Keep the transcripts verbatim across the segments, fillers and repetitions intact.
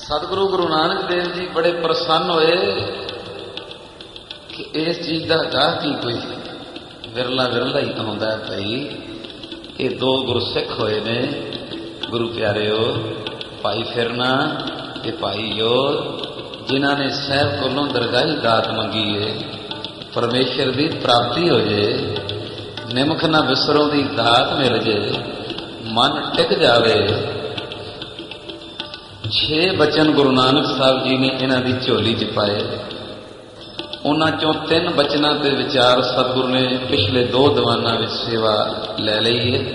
सतगुरु गुरु नानक देव जी बड़े प्रसन्न होए कि इस चीज का गाह ही कोई विरला विरला ही आउंदा है भाई। ये दो गुरसिख होए ने गुरु प्यारिओ, भाई फिरना ते भाई योर, जिन्हां ने साहब कोलों दरगाही दात मंगी है, परमेश्वर की प्राप्ति हो जाए, निमख ना विसरों की दात मिल जाए, मन टिक जावे। छे बचन गुरु नानक साहब जी ने इन्हां दी झोली च पाए। उन्हां चों तीन बचनां ते विचार सतगुरु ने पिछले दो दीवानां विच सेवा लै लई है।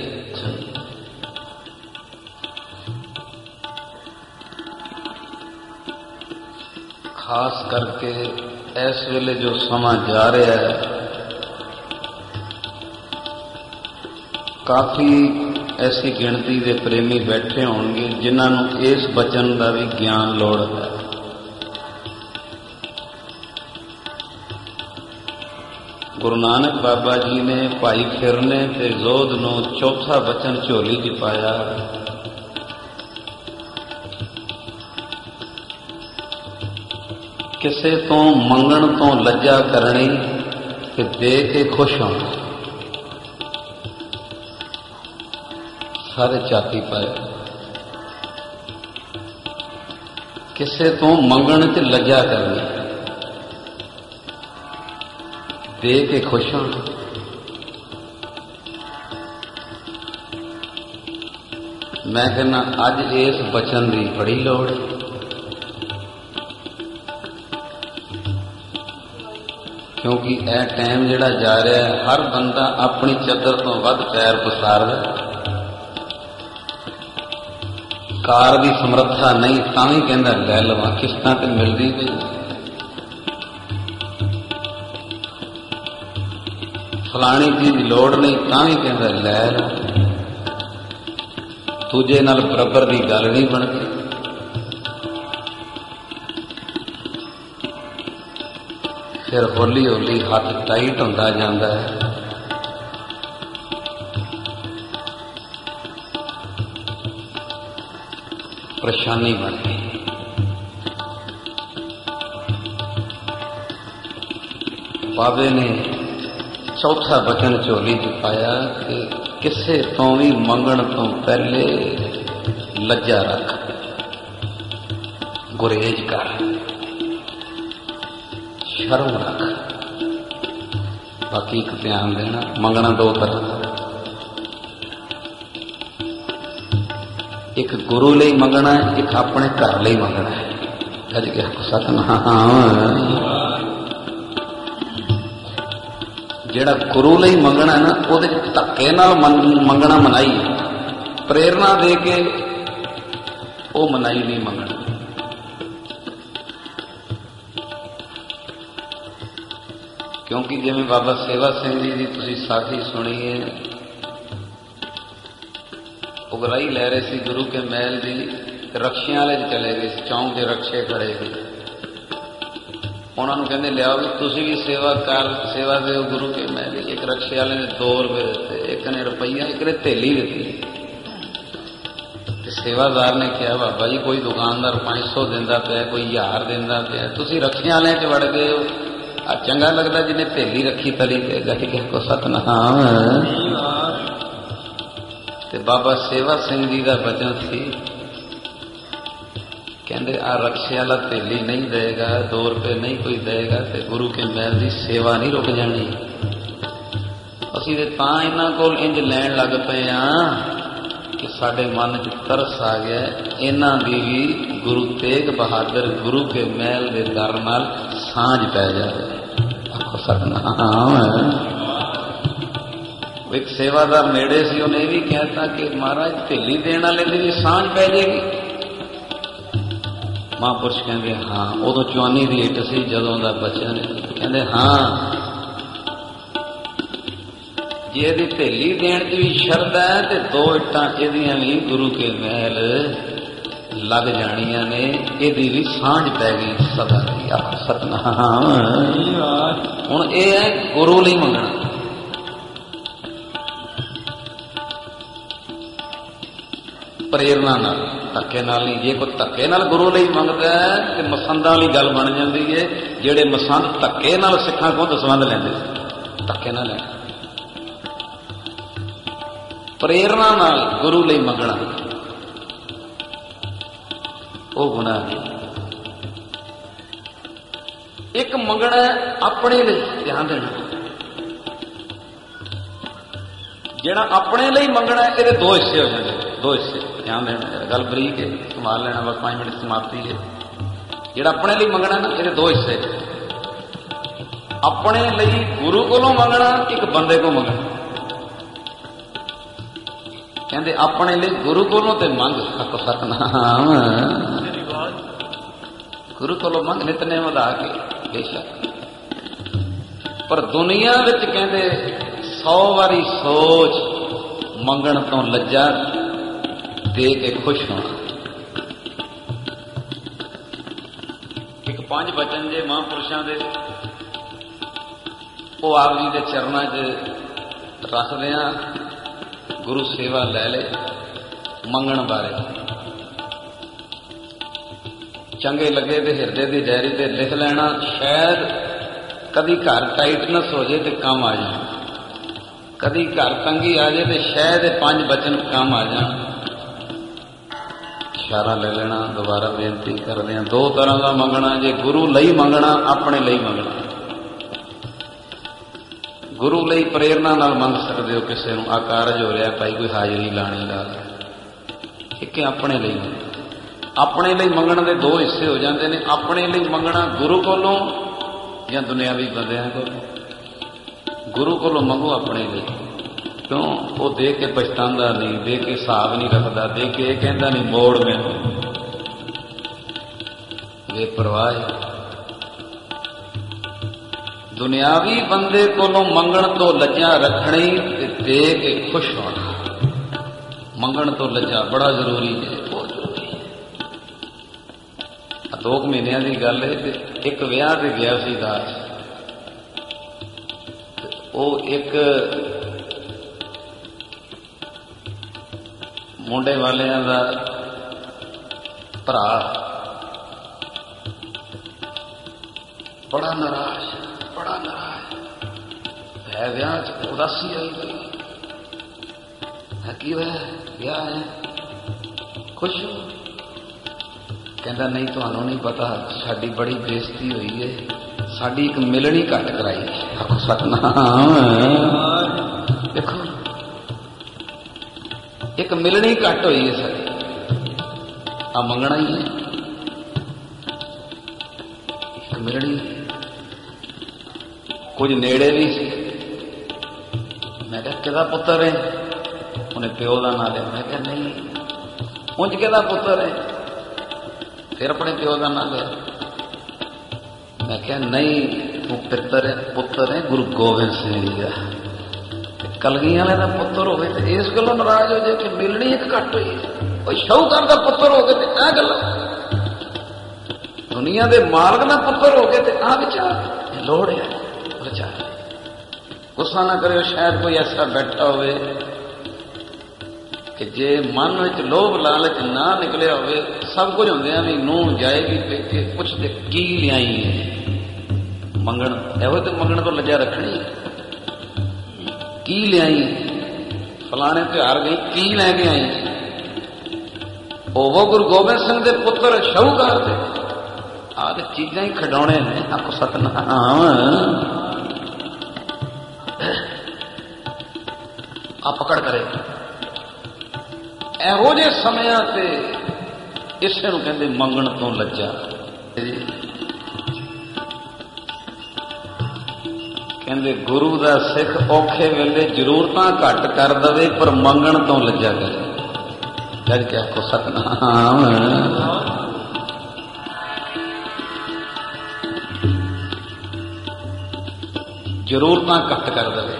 खास करके इस वेले जो समा जा रहा है, काफी ऐसी गिणती के प्रेमी बैठे होंगे जिन्होंने इस बचन का भी ज्ञान लोड़ है। गुरु नानक बाबा जी ने भाई फिरने ते जोध नूं चौथा बचन झोली च पाया। किसे तो मंगण तो लज्जा करनी ते दे के खुश होना। सारे छाती पाए। किसे तो मंगण च लज्जा करनी, दे के खुश होना। मैं कहना अज इस बचन की बड़ी लोड़ है। क्योंकि यह टाइम जिहड़ा जा रहा है, हर बंदा अपनी चदर तो वध पैर पसारदा। कार की समर्था नहीं तां भी कहंदा लै लवां, किस्तां ते मिलदी पई। फलानी चीज लोड़ नहीं तां भी कहंदा लै लवां। दूजे नाल बराबर की गल नहीं बनती। फिर हौली हौली हथ टाइट होंदा जांदा है। परेशानी बन गई। बाबे ने चौथा बचन झोली च पाया कि किसे तो भी मंगण तो पहले लज्जा रख, गुरेज कर, शर्म रख। बाकी एक ध्यान देना, मंगना दो तरह, एक गुरु लई मंगना है, एक अपने घर लई मंगना है। कज गया सतनाम। जेड़ा गुरु लई मंगना है ना, उहदे च धक्के नाल मंगना मनाई है, प्रेरणा दे के वो मनाई नहीं मंगना। क्योंकि जिवें बाबा सेवा सिंह जी की तुसीं साखी सुनी है, उगराई लै रहे सी गुरु के महल की, रक्षियां वाले चले गए, चौंक के रक्षे खड़े गए। उन्होंने कहते लियाओ भी तुसी भी सेवा कर, सेवा दे गुरु के महल। एक रक्षे वाले ने दो रुपये दिते, एक ने रुपया, एक ने थैली दी। सेवादार ने कहा बाबा जी कोई दुकानदार पांच सौ दिंदा पिया, कोई हजार दिंदा पिया, तुसी रक्षियां वाले च वड़ गए हो। आ चंगा लगता जिन्हें थैली रखी तली ते गई को सतनाम। ते बाबा सेवा सिंह जी का वचन सी, कहते आ रक्षे वाला थैली नहीं देगा, दो रुपये नहीं कोई देगा, तो गुरु के महल की सेवा नहीं रुक जानी। असीं ते तां इन्हां कोल इंज लैण लग पे हाँ कि साडे मन च तरस आ गया, इन्हां दी भी गुरु तेग बहादुर गुरु के महल के दर नाल सांझ पै जाए। आखो सतनाम। एक सेवादार नेड़े सी, उन्हें भी कहता कि महाराज थैली देने वाले की भी सांझ पै जाएगी। महापुरुष कहते हाँ, उदों चौनी की इट सी जदों का बचन। कहते हाँ, जे यदि थैली देण च भी शरदा है तो दो इट्टां इहदियां भी गुरु के महल लग जानियां ने, इहदी भी सांझ पै गई सदा दी। आखो सतनाम। हुण इह है गुरु लई मंगना। प्रेरणा नाल ਧੱਕੇ ਨਾਲ ਨਹੀਂ। ਜੇ ਕੋਈ ਧੱਕੇ ਨਾਲ ਗੁਰੂ ਲਈ ਮੰਗਦਾ ਤੇ ਮਸੰਦਾਂ ਵਾਲੀ ਗੱਲ ਬਣ ਜਾਂਦੀ ਹੈ। ਜਿਹੜੇ ਮਸੰਦ ਧੱਕੇ ਨਾਲ ਸਿੱਖਾਂ ਕੋਲ ਦਸਵੰਧ ਲੈਂਦੇ ਸੀ, ਧੱਕੇ ਨਾਲ ਲੈ। ਪ੍ਰੇਰਨਾ ਨਾਲ ਗੁਰੂ ਲਈ ਮੰਗਣਾ ਉਹ ਗੁਨਾਹ ਨਹੀਂ। ਇੱਕ ਮੰਗਣਾ ਆਪਣੇ ਲਈ, ਧਿਆਨ ਦੇਣਾ, ਜਿਹੜਾ ਆਪਣੇ ਲਈ ਮੰਗਣਾ ਇਹਦੇ ਦੋ ਹਿੱਸੇ ਹੋ ਜਾਂਦੇ, ਦੋ ਹਿੱਸੇ, ਧਿਆਨ ਦੇਣਾ, ਗੱਲ ਬਰੀਕ ਹੈ, ਸੰਭਾਲ ਲੈਣਾ, ਬਸ ਪੰਜ ਮਿੰਟ ਸਮਾਪਤੀ ਹੈ। ਜਿਹੜਾ ਆਪਣੇ ਲਈ ਮੰਗਣਾ ਨਾ ਇਹਦੇ ਦੋ ਹਿੱਸੇ, ਆਪਣੇ ਲਈ ਗੁਰੂ ਕੋਲੋਂ ਮੰਗਣਾ, ਇੱਕ ਬੰਦੇ ਕੋਲੋਂ ਮੰਗਣਾ। ਕਹਿੰਦੇ ਆਪਣੇ ਲਈ ਗੁਰੂ ਕੋਲੋਂ ਤੇ ਮੰਗ, ਹੱਕ ਸਤਨਾਮ, ਗੁਰੂ ਕੋਲੋਂ ਮੰਗ ਨਿਤਨੇਮ ਵਧਾ ਕੇ ਬੇਸ਼ੱਕ। ਪਰ ਦੁਨੀਆ ਵਿੱਚ ਕਹਿੰਦੇ ਸੌ ਵਾਰੀ ਸੋਚ, ਮੰਗਣ ਤੋਂ ਲੱਜਾ, ਦੇ ਕੇ ਖੁਸ਼ ਹੋਣਾ। ਇੱਕ ਪੰਜ ਬਚਨ ਜੇ ਮਹਾਂਪੁਰਸ਼ਾਂ ਦੇ, ਉਹ ਆਪ ਜੀ ਦੇ ਚਰਨਾਂ 'ਚ ਰੱਖਦੇ ਆ। ਗੁਰੂ ਸੇਵਾ ਲੈ ਲੈ ਮੰਗਣ ਬਾਰੇ, ਚੰਗੇ ਲੱਗੇ ਤੇ ਹਿਰਦੇ ਦੀ ਡਾਇਰੀ ਤੇ ਲਿਖ ਲੈਣਾ। ਸ਼ਾਇਦ ਕਦੀ ਘਰ ਟਾਈਟਨੈਸ ਹੋ ਜਾਏ ਤੇ ਕੰਮ ਆ ਜਾਣ, ਕਦੀ ਘਰ ਤੰਗੀ ਆ ਜਾਏ ਤੇ ਸ਼ਾਇਦ ਇਹ ਪੰਜ ਬਚਨ ਕੰਮ ਆ ਜਾਣ। ਇਸ਼ਾਰਾ ਲੈ ਲੈਣਾ। ਦੁਬਾਰਾ ਬੇਨਤੀ ਕਰਦੇ ਹਾਂ, ਦੋ ਤਰ੍ਹਾਂ ਦਾ ਮੰਗਣਾ, ਜੇ ਗੁਰੂ ਲਈ ਮੰਗਣਾ, ਆਪਣੇ ਲਈ ਮੰਗਣਾ। ਗੁਰੂ ਲਈ ਪ੍ਰੇਰਨਾ ਨਾਲ ਮੰਗ ਸਕਦੇ ਹੋ ਕਿਸੇ ਨੂੰ, ਆ ਕਾਰਜ ਹੋ ਰਿਹਾ ਭਾਈ, ਕੋਈ ਹਾਜ਼ਰੀ ਲਾਣੀ ਲਾ ਲੈ, ਇੱਕ ਆਪਣੇ ਲਈ ਮੰਗਣਾ। ਆਪਣੇ ਲਈ ਮੰਗਣ ਦੇ ਦੋ ਹਿੱਸੇ ਹੋ ਜਾਂਦੇ ਨੇ। ਆਪਣੇ ਲਈ ਮੰਗਣਾ ਗੁਰੂ ਕੋਲੋਂ ਜਾਂ ਦੁਨਿਆਵੀ ਬੰਦਿਆਂ ਕੋਲੋਂ। ਗੁਰੂ ਕੋਲੋਂ ਮੰਗੋ ਆਪਣੇ ਲਈ, ਕਿਉਂ? ਉਹ ਦੇ ਕੇ ਪਛਤਾਉਂਦਾ ਨਹੀਂ, ਦੇ ਕੇ ਹਿਸਾਬ ਨਹੀਂ ਰੱਖਦਾ, ਦੇ ਕੇ ਇਹ ਕਹਿੰਦਾ ਨਹੀਂ ਮੋੜ ਮੈਨੂੰ, ਬੇਪਰਵਾਹ। ਦੁਨਿਆਵੀ ਬੰਦੇ ਕੋਲੋਂ ਮੰਗਣ ਤੋਂ ਲੱਜਾਂ ਰੱਖਣੀ ਤੇ ਦੇ ਕੇ ਖੁਸ਼ ਹੋਣਾ। ਮੰਗਣ ਤੋਂ ਲੱਜਾਂ ਬੜਾ ਜ਼ਰੂਰੀ ਹੈ, ਬਹੁਤ ਜ਼ਰੂਰੀ ਹੈ। ਆ ਦੋ ਕੁ ਮਹੀਨਿਆਂ ਦੀ ਗੱਲ ਹੈ ਤੇ ਇੱਕ ਵਿਆਹ ਤੇ ਗਿਆ ਸੀ ਦਾਸ, ਉਹ ਇੱਕ ਮੁੰਡੇ ਵਾਲਿਆਂ ਦਾ ਭਰਾ ਬੜਾ ਨਾਰਾਜ਼, ਬੜਾ ਨਾਰਾਜ਼ ਹੈ। ਵਿਆਹ 'ਚ ਉਦਾਸੀ ਆਈ ਗਈ। ਕੀ ਹੋਇਆ? ਵਿਆਹ ਹੈ, ਖੁਸ਼ ਹੋ? ਕਹਿੰਦਾ ਨਹੀਂ, ਤੁਹਾਨੂੰ ਨਹੀਂ ਪਤਾ, ਸਾਡੀ ਬੜੀ ਬੇਇੱਜ਼ਤੀ ਹੋਈ ਹੈ, ਸਾਡੀ ਇੱਕ ਮਿਲਣੀ ਘੱਟ ਕਰਾਈ। ਆਖੋ ਸਤਨਾਮ। ਦੇਖੋ, ਇੱਕ ਮਿਲਣੀ ਘੱਟ ਹੋਈ ਹੈ ਸਾਡੀ, ਆ ਮੰਗਣਾ ਹੀ ਹੈ, ਇੱਕ ਮਿਲਣੀ। ਕੁਝ ਨੇੜੇ ਵੀ ਸੀ। ਮੈਂ ਕਿਹਾ ਕਿਹਦਾ ਪੁੱਤਰ ਹੈ? ਉਹਨੇ ਪਿਓ ਦਾ ਨਾਂ ਲਿਆ। ਮੈਂ ਕਿਹਾ ਨਹੀਂ, ਉਂਝ ਕਿਹਦਾ ਪੁੱਤਰ ਹੈ? ਫਿਰ ਆਪਣੇ ਪਿਓ ਦਾ ਨਾਂ ਲਿਆ। ਮੈਂ ਕਿਹਾ ਨਹੀਂ, ਤੂੰ ਪਿੱਤਰ ਹੈ, ਪੁੱਤਰ ਹੈ ਗੁਰੂ ਗੋਬਿੰਦ ਸਿੰਘ ਜੀ ਦਾ। ਕਲਗੀ ਵਾਲੇ ਦਾ ਪੁੱਤਰ ਹੋਵੇ ਤੇ ਇਸ ਗੱਲੋਂ ਨਾਰਾਜ਼ ਹੋ ਜਾਏ ਕਿ ਮਿਲਣੀ ਇੱਕ ਘੱਟ ਹੋਈ ਹੈ। ਉਹ ਸ਼ਾਹੂਕਾਰ ਦਾ ਪੁੱਤਰ ਹੋ ਕੇ ਤੇ ਆਹ ਗੱਲਾਂ, ਦੁਨੀਆ ਦੇ ਮਾਲਕ ਦਾ ਪੁੱਤਰ ਹੋ ਕੇ ਤੇ ਆਹ ਵਿਚਾਰ, ਲੋੜ ਹੈ ਵਿਚਾਰ। ਗੁੱਸਾ ਨਾ ਕਰਿਓ, ਸ਼ਾਇਦ ਕੋਈ ਐਸਾ ਬੈਠਾ ਹੋਵੇ ਕਿ ਜੇ ਮਨ ਵਿੱਚ ਲੋਭ ਲਾਲਚ ਨਾ ਨਿਕਲਿਆ ਹੋਵੇ, ਸਭ ਕੁਝ ਹੁੰਦਿਆਂ ਵੀ ਨੂੰਹ ਜਾਏਗੀ ਪੇਕੇ, ਪੁੱਛਦੇ ਕੀ ਲਿਆਈ ਹੈ? ਮੰਗਣ ਇਹੋ ਤੇ ਮੰਗਣ ਤੋਂ ਲੱਜਾ ਰੱਖਣੀ। ਕੀ ਲਿਆਈ? ਫਲਾਣੇ ਤਿਉਹਾਰ ਗਈ, ਕੀ ਲੈ ਕੇ ਆਈ? ਉਹ ਗੁਰੂ ਗੋਬਿੰਦ ਸਿੰਘ ਦੇ ਪੁੱਤਰ ਸ਼ਾਹੂਕਾਰ ਦੇ। ਆਹ ਤੇ ਚੀਜ਼ਾਂ ਹੀ ਖਿਡੌਣੇ ਨੇ। ਆਖੋ ਸਤਨਾਮ। ਆ ਪਕੜ ਕਰੇ ਇਹੋ ਜਿਹੇ ਸਮਿਆਂ ਤੇ ਇਸੇ ਨੂੰ ਕਹਿੰਦੇ ਮੰਗਣ ਤੋਂ ਲੱਜਾ। ਕਹਿੰਦੇ ਗੁਰੂ ਦਾ ਸਿੱਖ ਔਖੇ ਵੇਲੇ ਜ਼ਰੂਰਤਾਂ ਘੱਟ ਕਰ ਦਵੇ ਪਰ ਮੰਗਣ ਤੋਂ ਲੱਜਾ ਕਰੇ। ਜਦ ਕਿ ਆਖੋ ਸਤਨਾਮ। ਜ਼ਰੂਰਤਾਂ ਘੱਟ ਕਰ ਦਵੇ।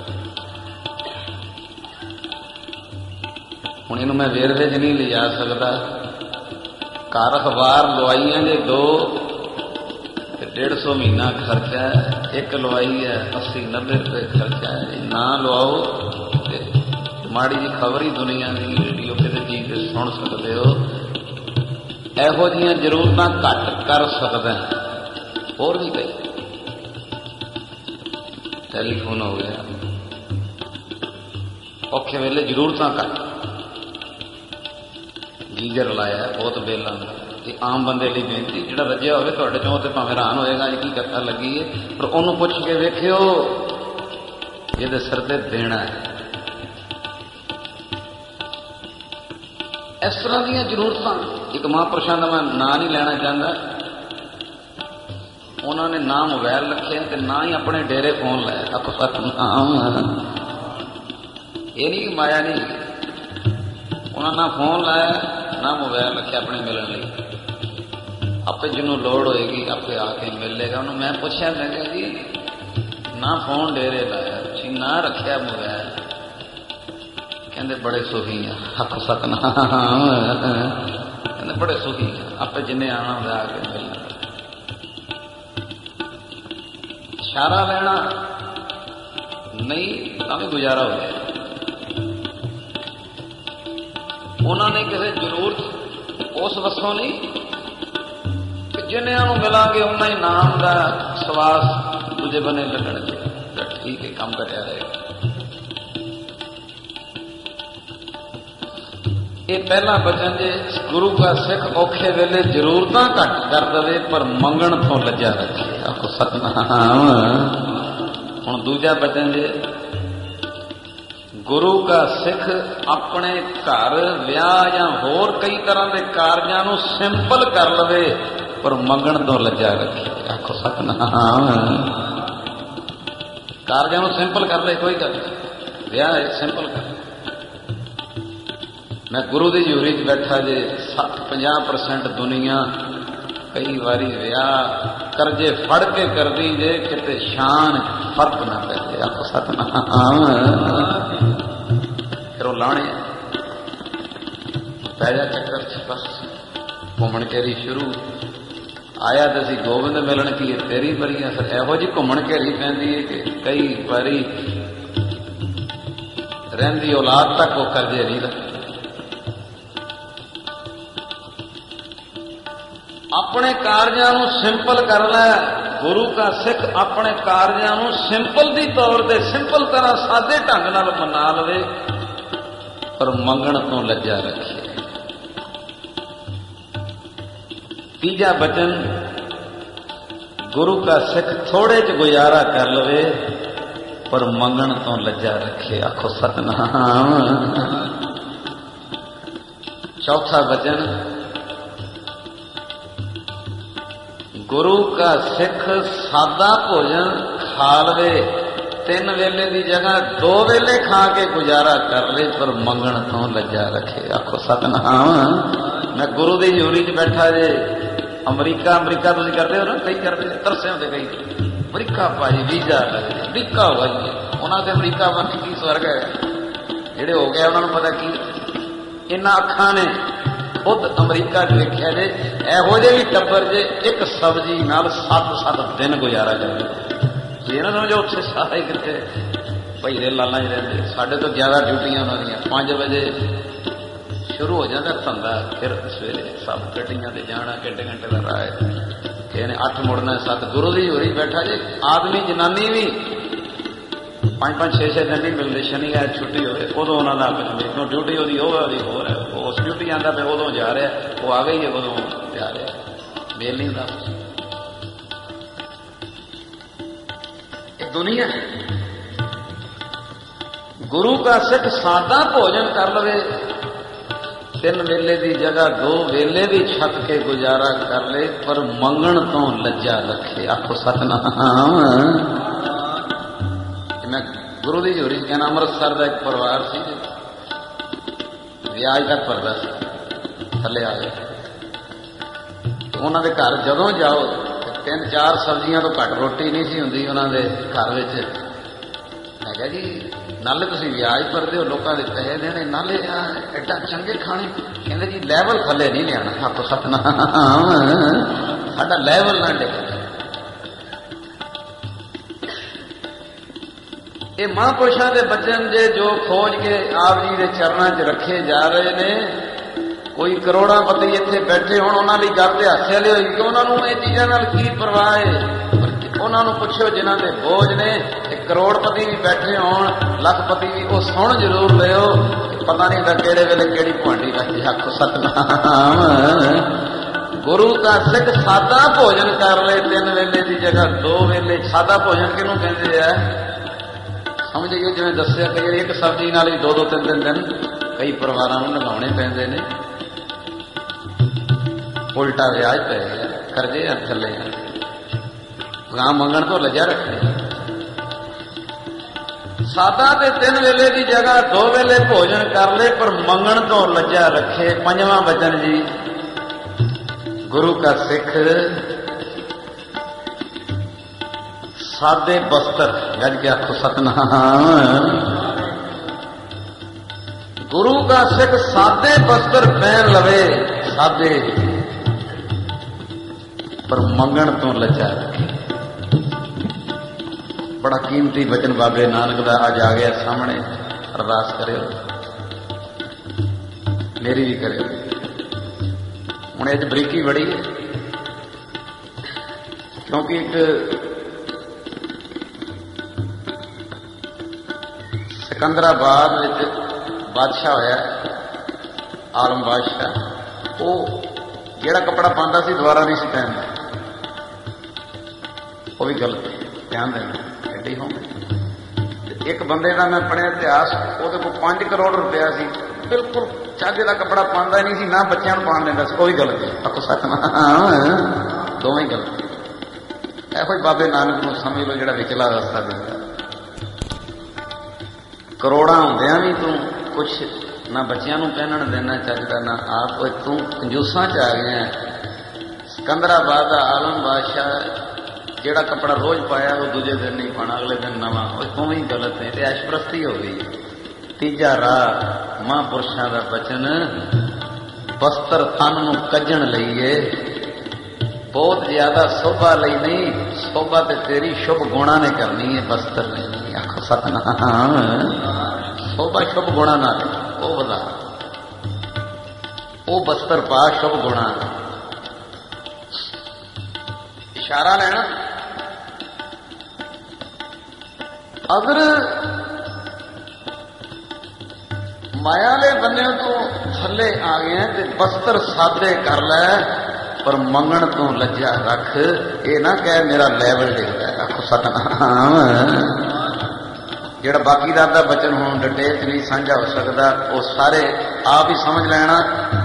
ਹੁਣ ਇਹਨੂੰ ਮੈਂ ਵੇਰਵੇ 'ਚ ਨਹੀਂ ਲਿਜਾ ਸਕਦਾ। ਘਰ ਅਖਬਾਰ ਲਵਾਈਆਂ ਜੇ ਦੋ ਤੇ ਡੇਢ ਸੌ ਮਹੀਨਾ ਖਰਚਾ ਹੈ। ਇੱਕ ਲਵਾਈ ਹੈ ਅੱਸੀ ਨੱਬੇ ਰੁਪਏ ਖਰਚਾ ਹੈ। ਨਾ ਲਵਾਓ ਤੇ ਮਾੜੀ ਜੀ ਖਬਰ ਹੀ ਦੁਨੀਆ ਦੀ ਰੇਡੀਓ ਕਿਤੇ ਚੀਜ਼ ਤੇ ਸੁਣ ਸਕਦੇ ਹੋ। ਇਹੋ ਜਿਹੀਆਂ ਜ਼ਰੂਰਤਾਂ ਘੱਟ ਕਰ ਸਕਦਾ। ਹੋਰ ਵੀ ਕਈ ਟੈਲੀਫੋਨ ਹੋ ਗਿਆ, ਔਖੇ ਵੇਲੇ ਜ਼ਰੂਰਤਾਂ ਘੱਟ, ਗੀਜ਼ਰ ਲਾਇਆ ਬਹੁਤ ਬਿੱਲ ਆਉਂਦਾ। ਇਹ ਆਮ ਬੰਦੇ ਲਈ ਬੇਨਤੀ, ਜਿਹੜਾ ਰੱਜਿਆ ਹੋਵੇ ਤੁਹਾਡੇ ਚੋਂ ਤੇ ਭਾਵੇਂ ਹੈਰਾਨ ਹੋਏਗਾ ਇਹ ਕੀ ਕਥਾ ਲੱਗੀ ਹੈ, ਪਰ ਉਹਨੂੰ ਪੁੱਛ ਕੇ ਵੇਖਿਓ ਜਿਹਦੇ ਸਿਰ ਤੇ ਦੇਣਾ ਹੈ। ਇਸ ਤਰ੍ਹਾਂ ਦੀਆਂ ਜ਼ਰੂਰਤਾਂ। ਇੱਕ ਮਹਾਂਪੁਰਸ਼ਾਂ ਦਾ ਮੈਂ ਨਾਂ ਨਹੀਂ ਲੈਣਾ ਚਾਹੁੰਦਾ, ਉਹਨਾਂ ਨੇ ਨਾ ਮੋਬਾਇਲ ਰੱਖਿਆ ਤੇ ਨਾ ਹੀ ਆਪਣੇ ਡੇਰੇ ਫੋਨ ਲਾਇਆ। ਆਪੋ ਸਤਨਾਮ। ਇਹ ਨਹੀਂ ਮਾਇਆ ਨਹੀਂ, ਉਹਨਾਂ ਨਾ ਫੋਨ ਲਾਇਆ ਨਾ ਮੋਬਾਇਲ ਰੱਖਿਆ ਆਪਣੇ ਮਿਲਣ ਲਈ। ਆਪੇ ਜਿਹਨੂੰ ਲੋੜ ਹੋਏਗੀ ਆਪੇ ਆ ਕੇ ਮਿਲ ਲੇਗਾ ਉਹਨੂੰ। ਮੈਂ ਪੁੱਛਿਆ, ਮੈਂ ਕਿਹਾ ਜੀ ਨਾ ਫੋਨ ਡੇਰੇ ਲਾਇਆ ਤੁਸੀਂ, ਨਾ ਰੱਖਿਆ ਮੋਬਾਇਲ, ਕਹਿੰਦੇ ਬੜੇ ਸੁਖੀ ਆ। ਹੱਕ ਸਤਨਾਮ। ਕਹਿੰਦੇ ਬੜੇ ਸੁਖੀ ਆ, ਆਪੇ ਜਿੰਨੇ ਆਉਣਾ ਹੁੰਦਾ ਆ ਕੇ ਮਿਲਣਾ। ਇਸ਼ਾਰਾ ਲੈਣਾ ਨਹੀਂ ਤਾਂ ਵੀ ਗੁਜ਼ਾਰਾ ਹੋ ਜਾਏ। ਉਹਨਾਂ ਨੇ ਕਿਸੇ ਜ਼ਰੂਰਤ ਉਸ ਵਸੋਂ ਨਹੀਂ ਕਿ ਜਿੰਨਿਆਂ ਨੂੰ ਮਿਲਾਂਗੇ ਉਹਨਾਂ ਹੀ ਨਾਮ ਦਾ ਸਵਾਸ ਦੂਜੇ ਬੰਨੇ ਲੱਗਣਗੇ। ਠੀਕ ਹੈ, ਕੰਮ ਕਰਿਆ ਰਹੇਗਾ। ਇਹ ਪਹਿਲਾ ਬਚਨ ਜੇ ਗੁਰੂ ਦਾ ਸਿੱਖ ਔਖੇ ਵੇਲੇ ਜ਼ਰੂਰਤਾਂ ਘੱਟ ਕਰ ਦੇਵੇ ਪਰ ਮੰਗਣ ਤੋਂ ਲੱਜਾ ਰੱਖੇ। ਆਖੋ ਸਤਨਾਮ। ਹੁਣ ਦੂਜਾ ਬਚਨ ਜੇ ਗੁਰੂ ਦਾ ਸਿੱਖ ਆਪਣੇ ਘਰ ਵਿਆਹ ਜਾਂ ਹੋਰ ਕਈ ਤਰ੍ਹਾਂ ਦੇ ਕਾਰਜਾਂ ਨੂੰ ਸਿੰਪਲ ਕਰ ਲਵੇ ਪਰ ਮੰਗਣ ਤੋਂ ਲੱਜਾ ਰੱਖੇ। ਆਖੋ ਸਤਨਾਮ। ਕਾਰਜਾਂ ਨੂੰ ਸਿੰਪਲ ਕਰ ਲੈ, ਕੋਈ ਗੱਲ ਨਹੀਂ, ਵਿਆਹ ਸਿੰਪਲ ਕਰ। ਮੈਂ ਗੁਰੂ ਦੀ ਹਜ਼ੂਰੀ 'ਚ ਬੈਠਾ ਜੇ ਸੱਠ ਪੰਜਾਹ ਪਰਸੈਂਟ ਦੁਨੀਆ ਕਈ ਵਾਰੀ ਵਿਆਹ ਕਰਜ਼ੇ ਫੜ ਕੇ ਕਰਦੀ ਜੇ ਕਿਤੇ ਸ਼ਾਨ ਫਰਕ ਨਾ ਪੈ ਜਾਏ। ਆਖੋ ਸਤਨਾਮ। ਫਿਰ ਉਹ ਲਾਣੇ ਪੈ ਜਾ ਚੱਕਰ 'ਚ ਬਸ ਘੁੰਮਣ ਘੇਰੀ ਸ਼ੁਰੂ। ਆਇਆ ਤੇ ਅਸੀਂ ਗੋਬਿੰਦ ਮਿਲਣ ਕੀ ਤੇਰੀ ਬਰੀਆਂ। ਫਿਰ ਇਹੋ ਜਿਹੀ ਘੁੰਮਣ ਘੇਰੀ ਪੈਂਦੀ ਹੈ ਕਿ ਕਈ ਵਾਰੀ ਰਹਿੰਦੀ ਔਲਾਦ ਤੱਕ ਉਹ ਕਰਜ਼ੇ ਨਹੀਂ ਰੱਖਦੀ। ਆਪਣੇ ਕਾਰਜਾਂ ਨੂੰ ਸਿੰਪਲ ਕਰ ਲੈ। ਗੁਰੂ ਦਾ ਸਿੱਖ ਆਪਣੇ ਕਾਰਜਾਂ ਨੂੰ ਸਿੰਪਲ ਦੀ ਤੌਰ ਤੇ ਸਿੰਪਲ ਤਰ੍ਹਾਂ ਸਾਦੇ ਢੰਗ ਨਾਲ ਮਨਾ ਲਵੇ ਪਰ ਮੰਗਣ ਤੋਂ ਲੱਜਾ ਰੱਖੇ। ਤੀਜਾ ਬਚਨ ਗੁਰੂ ਦਾ ਸਿੱਖ ਥੋੜੇ ਚ ਗੁਜ਼ਾਰਾ ਕਰ ਲਵੇ ਪਰ ਮੰਗਣ ਤੋਂ ਲੱਜਾ ਰੱਖੇ। ਆਖੋ ਸਤਨਾਮ। ਚੌਥਾ ਬਚਨ ਗੁਰੂ का सिख सादा भोजन खा लवे, तीन वेले की जगह दो वेले खा के गुजारा कर ले पर मंगण तो लज्जा रखे। आखो सतनाम। मैं गुरु की हजूरी च बैठा जे अमरीका अमरीका तुम करते हो ना, कई करते तरसे होते कई अमरीका भाई वीजा लगे अमरीका हो गई उन्होंने अमरीका बन की स्वर्ग है जेडे हो गए उन्होंने पता की इन्होंने अखा ने खुद अमरीका देखा जे ਇਹੋ ਜਿਹੇ ਵੀ ਟੱਬਰ ਜੇ ਇੱਕ ਸਬਜ਼ੀ ਨਾਲ ਸੱਤ ਸੱਤ ਦਿਨ ਗੁਜ਼ਾਰਾ ਕਰਦੇ। ਇਹ ਨਾ ਸਮਝੋ ਉੱਥੇ ਸਾਰੇ ਕਿਤੇ ਭਈਰੇ ਲਾਲਾਂ 'ਚ ਰਹਿੰਦੇ। ਸਾਡੇ ਤੋਂ ਜ਼ਿਆਦਾ ਡਿਊਟੀਆਂ ਉਹਨਾਂ ਦੀਆਂ। ਪੰਜ ਵਜੇ ਸ਼ੁਰੂ ਹੋ ਜਾਂਦਾ ਧੰਦਾ, ਫਿਰ ਸਵੇਰੇ ਸਭ ਗੱਡੀਆਂ ਤੇ ਜਾਣਾ, ਘੰਟੇ ਘੰਟੇ ਦਾ ਰਾਹ ਹੈ। ਕਿਸੇ ਨੇ ਅੱਠ ਮੁੜਨਾ, ਸੱਤ। ਗੁਰੂ ਦੀ ਹਜ਼ੂਰੀ ਬੈਠਾ ਜੇ ਆਦਮੀ ਜਨਾਨੀ ਵੀ ਪੰਜ ਪੰਜ ਛੇ ਛੇ ਦਿਨ ਨਹੀਂ ਮਿਲਦੇ। ਸ਼ਨੀ ਐਤ ਛੁੱਟੀ ਹੋਵੇ ਉਦੋਂ ਉਹਨਾਂ ਦਾ ਕਿਉਂ ਡਿਊਟੀ ਉਹਦੀ ਉਹ ਉਹਦੀ ਹੋਰ ਹੈ। ਉਸ ਡਿਊਟੀ ਆਉਂਦਾ ਪਿਆ ਉਦੋਂ ਜਾ ਰਿਹਾ, ਉਹ ਆ ਗਈ ਹੈ ਉਦੋਂ ਜਾ ਰਿਹਾ, ਮੇਲ ਨਹੀਂ ਹੁੰਦਾ। ਇਹ ਦੁਨੀਆ ਹੈ। ਗੁਰੂ ਦਾ ਸਿੱਖ ਸਾਦਾ ਭੋਜਨ ਕਰ ਲਵੇ, ਤਿੰਨ ਵੇਲੇ ਦੀ ਜਗ੍ਹਾ ਦੋ ਵੇਲੇ ਵੀ ਛੱਕ ਕੇ ਗੁਜ਼ਾਰਾ ਕਰ ਲੈ ਪਰ ਮੰਗਣ ਤੋਂ ਲੱਜਾ ਰੱਖੇ। ਆਖੋ ਸਤਨਾਮ। मैं गुरु की हजूरी कहना अमृतसर का एक परिवार सी विआज तक भरदा सी, थले आ गए। तो उन्होंने घर जदों जाओ तीन चार सब्जियां तो घट रोटी नहीं सी हुंदी उन्होंने घर विच। मैं कहा जी नाले तुसीं विआज भरदे हो, लोगों के पैसे देने, नाले एडा चंगे खाने। कहंदे जी लैवल थले नहीं लियाना। आखो सतनाम। साडा लैवल ना डिगे। ये महापुरुषों के बचन जे जो खोज के आप जी के चरणों च रखे जा रहे ने कोई करोड़ापति इत्थे बैठे होण, उन्हां लई गल ते हासे वाली होई कि उन्हां नूं इह चीज़ां नाल की परवाह है। उन्हां नूं पुछो जिन्हां दे बोझ ने, करोड़पति भी बैठे होण, लखपति भी, वो सुण जरूर लिओ, पता नहीं दा किहड़े वेले किहड़ी भांडी रख आखो सतनाम। गुरु का सिख सादा भोजन कर ले, तीन वेले की जगह दो वेले। सादा भोजन किहनूं कहंदे आ? समझ गए? जिवें दस्सिआ कई वारी एक सब्जी नाल भी दो दो तीन तीन दिन कई परिवारां नूं निभाउणे पैंदे ने। उल्टा विआज पै गया, करजे आ थल्ले, गां मंगण तो लज्जा रखे। सादा ते तीन वेले की जगह दो वेले भोजन कर ले, पर मंगण तो लज्जा रखे। पंजवां वचन जी, गुरु का सिख सादे बस्तर, गज के आखो सतनाम। गुरु का सिख सादे बस्तर पहन लवे, सादे, पर मंगण तो लज्जा रखे। बड़ा कीमती वचन बाबे नानक दा अज आ गया सामने। अरदास करियो, मेरी भी करियो। हुण इह बरीकी बड़ी है, क्योंकि एक सिकंदराबाद विच बादशाह होया, आलम बादशाह। वो जिहड़ा कपड़ा पांदा सी दुबारा नहीं सी पहनदा, वो भी गलत, ध्यान देना। एडी हो एक बंदे का मैं पढ़िया इतिहास, वो पांच करोड़ रुपया सी, बिल्कुल चाजे का कपड़ा पांदा नहीं सी, ना बच्चों को पान देंदा सी, वो भी गलत है। आपको सतनाम, दोवें गलत। ऐहो ही बाबे नानक को समझ लो जिहड़ा विचला रस्ता देंदा। करोड़ा होंदियां भी तू कुछ ना बच्चों को पहनण देना चाहिए, ना आप तू कंजूसां च आ गया। सिकंदराबाद का आलम बादशाह जिहड़ा कपड़ा रोज पाया वो दूजे दिन नहीं पाना, अगले दिन नवा, तू ही गलत है। तो ऐशप्रस्ती हो गई। तीजा राह महापुरुषों का बचन, बस्तर तन नूं कजण लईए, बहुत ज्यादा शोभा लई नहीं, शोभा ते तेरी शुभ गुणा ने करनी है, बस्तर नहीं। आखो सतनाम। शोभा शुभ गुणा ना ले, वो बता, वो बस्तर पा शुभ गुणा। इशारा लेना, अगर माया ले बन्ने तो थले आ गए तो बस्तर सादे कर लै, पर मंगण तो लज्जा रख। ये ना कह मेरा लैवल डिगदा। आखो सतनाम। जिहड़ा बाकी दा बचन होण डिटेल च नहीं साझा हो सकता, वो सारे आप ही समझ लेना।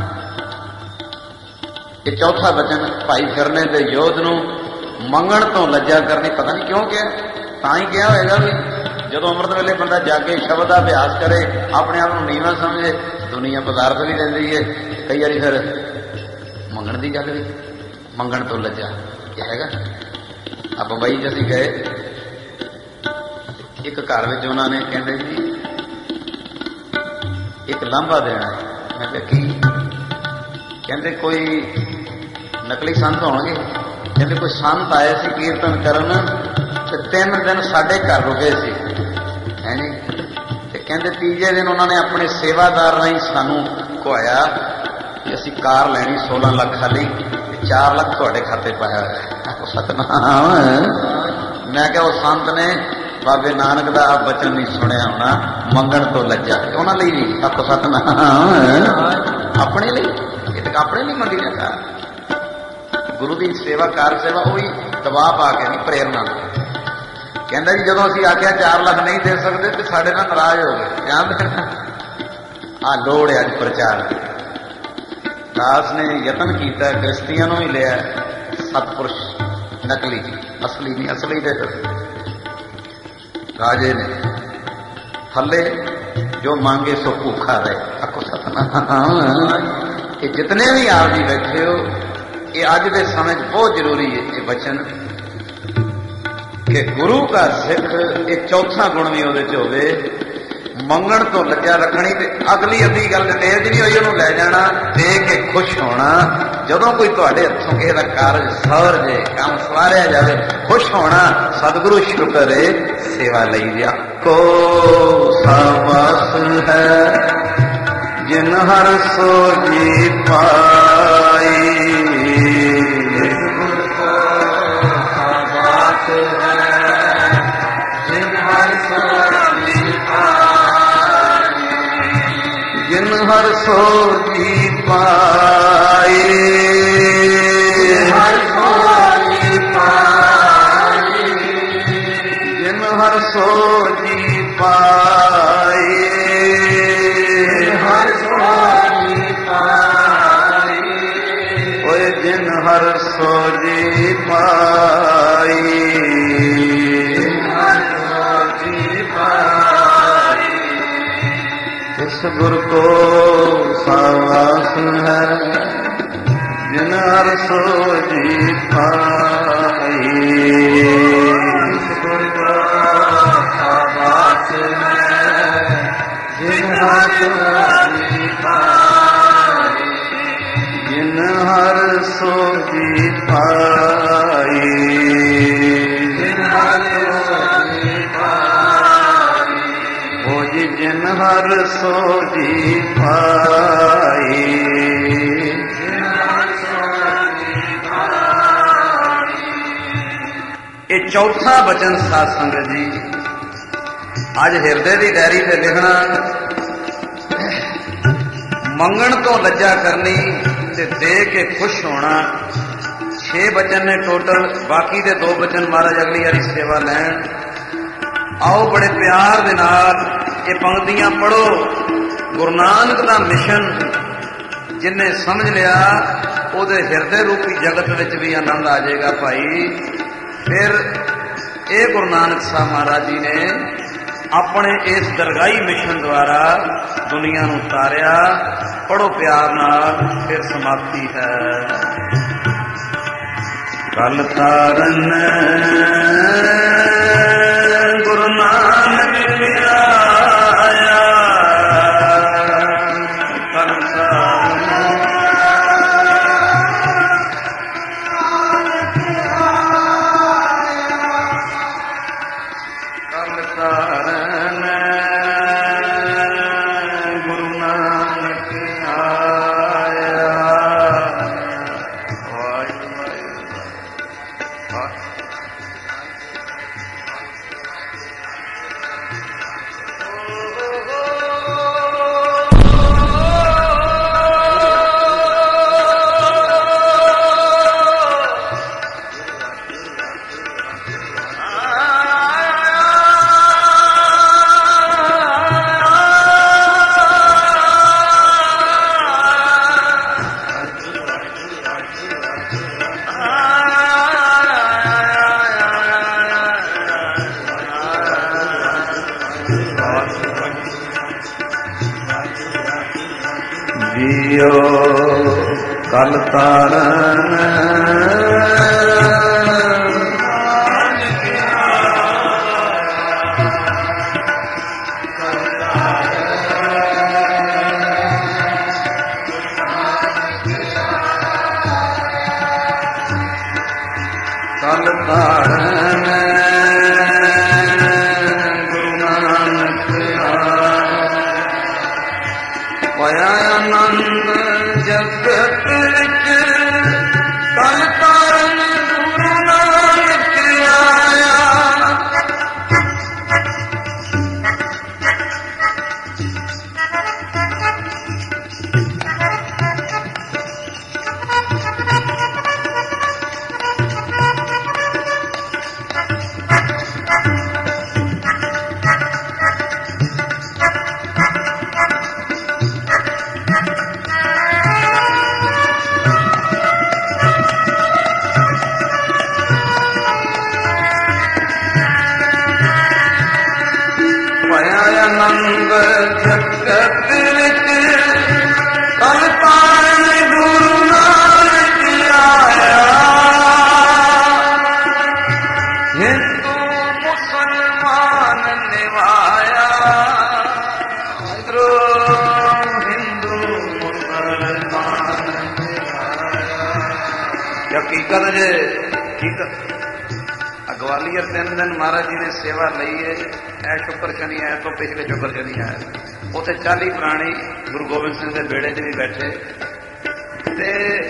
ये चौथा बचन भाई फिरने दे योध नूं मंगण तो लज्जा करनी, पता नहीं क्यों क्या, तां ही क्या होएगा भी जदों अमृत वेले बंदा जागे शब्द का अभ्यास करे, अपने आप को नीवा समझे, दुनिया पदार्थ भी देती है, कई बार फिर मंगण की गल भी, मंगण तो लज्जा क्या है। आप बंबई च असीं गए, एक घर में उन्होंने कहते जी एक लांभा देना है। मैं कहा की? कहते कोई नकली संत होंगे। कहते कोई संत आए सी कीर्तन करन, ते तीन दिन साडे घर रुके सी है नी। ते कहते तीजे दिन उन्होंने अपने सेवादार राही सानू खुआया कि असी कार लैनी सोलह लाख वाली, चार लाख तुहाडे खाते पाया है। सतनाम। मैं क्या वो संत ने बाबे नानक का बचन नहीं सुनिया होना, मंगण तो लज्जा। उन्होंने भी आपको सतनाम, अपने लिए अपने लिए मंगी जाता। गुरु की सेवा कार सेवा वही दबाव पा के नहीं, प्रेरणा। कहता जी जो असी आख्या चार लाख नहीं दे सकते तो साढ़े नाल नाराज हो गए। ध्यान देना, आ लोड़ है अज प्रचार। दास ने यतन किया, गृहस्थियों ही लिया सतपुरुष नकली, असली नहीं। असली दे राजे ने थले जो मांगे सो भूखा रहे। आखो सतनाम। ये जितने भी आप जी बैठे हो, ये अज के समय बहुत जरूरी है ये वचन कि गुरु का सिख एक चौथा गुण भी वो होवे, मंगण तो लज्जा रखनी। ते अगली अद्धी गल डिटेल च नहीं हुई, उन्होंने लै जाना दे के खुश होना। जदों कोई तुहाडे हत्थों किसी का कारज सवर जे, काम सवारिया जाए, खुश होना। सतगुरु शुक्र है सेवा लई जा को समस है जिन हर सोजी पाई बात है जिन हर सोजी पाई जिन हर सोजी पाई हर सोजी पाई जिन हर सोजी पाई जिन हर सोजी पाई हर सोजी पाई इस गुर को सावास है जिन हर सोजी पाई इस गुर को सावास है जिन हर सोजी पाई जिन हर सोजी पाई जिन हर सोजी पाई ओ जी जिन हर सोजी पाई जिन हर सोजी पाई। ये चौथा बचन साध संगत जी अज हिरदे की डायरी से लिखना मंगण तो लज्जा करनी ते दे के खुश होना। छे बचन ने टोटल बाकी दे दो बचन महाराज अगली वाली सेवा लैन। आओ बड़े प्यार दे नाल ये पंक्तियां पढ़ो। गुरु नानक दा मिशन जिन्हें समझ लिया उहदे हिरदे रूपी जगत विच भी आनंद आ जाएगा भाई। फिर ये गुरु नानक साहब महाराज जी ने अपने इस दरगाही मिशन द्वारा दुनिया नूं तारिया। पढ़ो प्यार नाल फिर समाप्ति है। कल तारन गुरु नानक आया कल तारन कल तारन गुरु नानक आया। जियो कल तारन कल तारन गुरु नानक पाया आनंद जगत विच कल तारन गुरु नानक आया। आनंद जगत विच कल तारन गुरु नानक आया। हिंदू मुसलमान निभाया हिंदू मुसलमान हकीकत जे हकीकत ਗਵਾਲੀਅਰ ਤਿੰਨ ਦਿਨ ਮਹਾਰਾਜ ਜੀ ਨੇ ਸੇਵਾ ਲਈ ਹੈ। ਐ ਸ਼ੁਕਰ ਸ਼ਨੀ ਐ ਤੋਂ ਪਿਛਲੇ ਸ਼ੁਕਰ ਸ਼ਨੀ ਆਇਆ। ਉੱਥੇ ਚਾਲੀ ਪ੍ਰਾਣੀ ਗੁਰੂ ਗੋਬਿੰਦ ਸਿੰਘ ਦੇ ਬੇੜੇ 'ਚ ਵੀ ਬੈਠੇ ਤੇ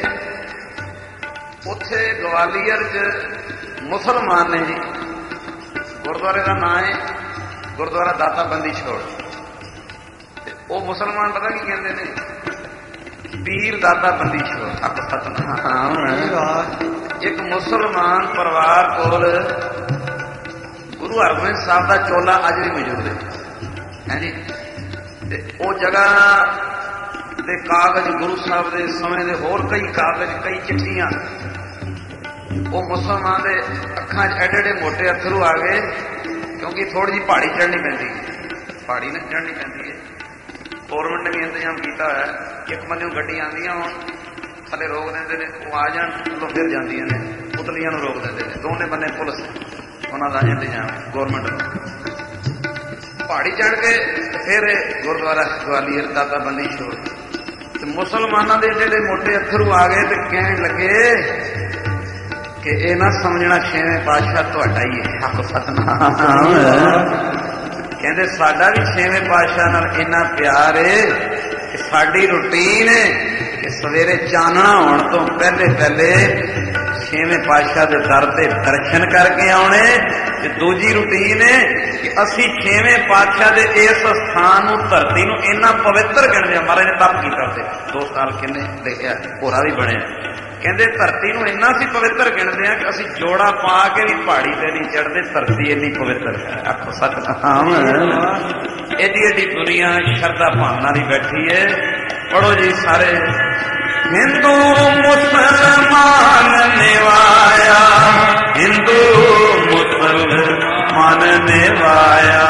ਉੱਥੇ ਗਵਾਲੀਅਰ 'ਚ ਮੁਸਲਮਾਨ ਨੇ ਜੀ। ਗੁਰਦੁਆਰੇ ਦਾ ਨਾਂ ਹੈ ਗੁਰਦੁਆਰਾ ਦਾਤਾ ਬੰਦੀ ਛੋੜ। ਤੇ ਉਹ ਮੁਸਲਮਾਨ ਪਤਾ ਕੀ ਕਹਿੰਦੇ ਨੇ? ਪੀਰ ਦਾਤਾ ਬੰਦੀ ਛੋੜ। ਅੱਖ ਸਤਨਾਮ। ਇੱਕ ਮੁਸਲਮਾਨ ਪਰਿਵਾਰ ਕੋਲ ਗੁਰੂ ਹਰਗੋਬਿੰਦ ਸਾਹਿਬ ਦਾ ਚੋਲਾ ਅੱਜ ਵੀ ਮੌਜੂਦ ਹੈ ਹੈ ਜੀ। ਤੇ ਉਹ ਜਗ੍ਹਾ ਦੇ ਕਾਗਜ਼ ਗੁਰੂ ਸਾਹਿਬ ਦੇ ਸਮੇਂ ਦੇ ਹੋਰ ਕਈ ਕਾਗਜ਼, ਕਈ ਚਿੱਠੀਆਂ, ਉਹ ਮੁਸਲਮਾਨ ਦੇ ਅੱਖਾਂ 'ਚ ਐਡੇ ਐਡੇ ਮੋਟੇ ਅੱਥਰੂ ਆ ਗਏ ਕਿਉਂਕਿ ਥੋੜੀ ਜਿਹੀ ਪਹਾੜੀ ਚੜ੍ਹਨੀ ਪੈਂਦੀ ਹੈ। ਪਹਾੜੀ ਨਾ ਚੜ੍ਹਨੀ ਪੈਂਦੀ ਹੈ। ਗੌਰਮੈਂਟ ਨੇ ਵੀ ਇੰਤਜ਼ਾਮ ਕੀਤਾ ਹੋਇਆ। ਇੱਕ ਬੰਦੇ ਨੂੰ ਗੱਡੀਆਂ ਆਉਂਦੀਆਂ ਹੁਣ ਥੱਲੇ ਰੋਕ ਦਿੰਦੇ ਨੇ, ਉਹ ਆ ਜਾਣ ਚਲੋ ਫਿਰ ਜਾਂਦੀਆਂ ਨੇ, ਪੁਤਲੀਆਂ ਨੂੰ ਰੋਕ ਦਿੰਦੇ ਨੇ। ਦੋਨੇ ਬੰਨੇ ਪੁਲਿਸ, ਉਹਨਾਂ ਦਾ ਇੰਤਜ਼ਾਮ ਗੌਰਮੈਂਟ ਨੂੰ। ਪਹਾੜੀ ਚੜ੍ਹ ਕੇ ਫਿਰ ਗੁਰਦੁਆਰਾ ਗਵਾਲੀਅਰ ਦਾਤਾ ਬੰਦੀ ਛੋੜ। ਤੇ ਮੁਸਲਮਾਨਾਂ ਦੇ ਜਿਹੜੇ ਮੋਟੇ ਅੱਥਰੂ ਆ ਗਏ ਤੇ ਕਹਿਣ ਲੱਗੇ ਕਿ ਇਹ ਨਾ ਸਮਝਣਾ ਛੇਵੇਂ ਪਾਤਸ਼ਾਹ ਤੁਹਾਡਾ ਹੀ ਹੈ। ਹੱਕ ਸਤਨਾਮ। ਕਹਿੰਦੇ ਸਾਡਾ ਵੀ ਛੇਵੇਂ ਪਾਤਸ਼ਾਹ ਨਾਲ ਇੰਨਾ ਪਿਆਰ ਹੈ ਕਿ ਸਾਡੀ ਰੂਟੀਨ ਹੈ ਕਿ ਸਵੇਰੇ ਚਾਨਣਾ ਹੋਣ ਤੋਂ ਪਹਿਲੇ ਪਹਿਲੇ ਛੇਵੇਂ ਪਾਤਸ਼ਾਹ ਦੇ ਦਰ ਤੇ ਦਰਸ਼ਨ ਕਰਕੇ ਆਉਣੇ। ਤੇ ਦੂਜੀ ਰੂਟੀਨ ਹੈ ਕਿ ਅਸੀਂ ਛੇਵੇਂ ਪਾਤਸ਼ਾਹ ਦੇ ਇਸ ਸਥਾਨ ਨੂੰ, ਧਰਤੀ ਨੂੰ ਇੰਨਾ ਪਵਿੱਤਰ ਗਿਣਦੇ ਹਾਂ। ਮਹਾਰਾਜ ਨੇ ਤਪ ਕੀਤਾ ਤੇ ਦੋ ਸਾਲ ਕਿੰਨੇ ਦੇਖਿਆ, ਹੋਰਾ ਵੀ ਬਣਿਆ। ਕਹਿੰਦੇ ਧਰਤੀ ਨੂੰ ਇੰਨਾ ਅਸੀਂ ਪਵਿੱਤਰ ਗਿਣਦੇ ਹਾਂ ਕਿ ਅਸੀਂ ਜੋੜਾ ਪਾ ਕੇ ਵੀ ਪਹਾੜੀ ਤੇ ਨਹੀਂ ਚੜ੍ਹਦੇ। ਧਰਤੀ ਇੰਨੀ ਪਵਿੱਤਰ ਹੈ। ਆਖੋ ਸਤਨਾਮ। ਏਡੀ ਏਡੀ ਦੁਨੀਆ ਸ਼ਰਧਾ ਭਾਵਨਾ ਦੀ ਬੈਠੀ ਹੈ। ਪੜੋ ਜੀ ਸਾਰੇ। ਹਿੰਦੂ ਮੁਸਲਮਾਨ ਨਿਵਾਇਆ, ਹਿੰਦੂ ਮੁਸਲਮਾਨ ਨਿਵਾਇਆ,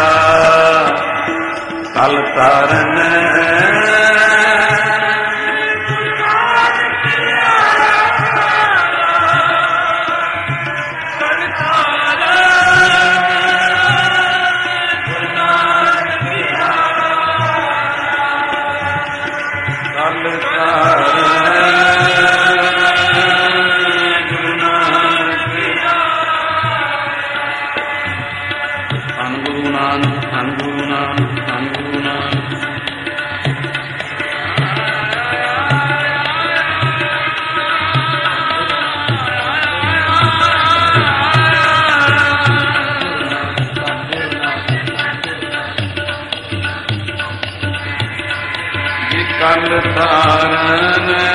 ਕਲ ਤਾਰਨ ਕਲ ਤਾਰਨ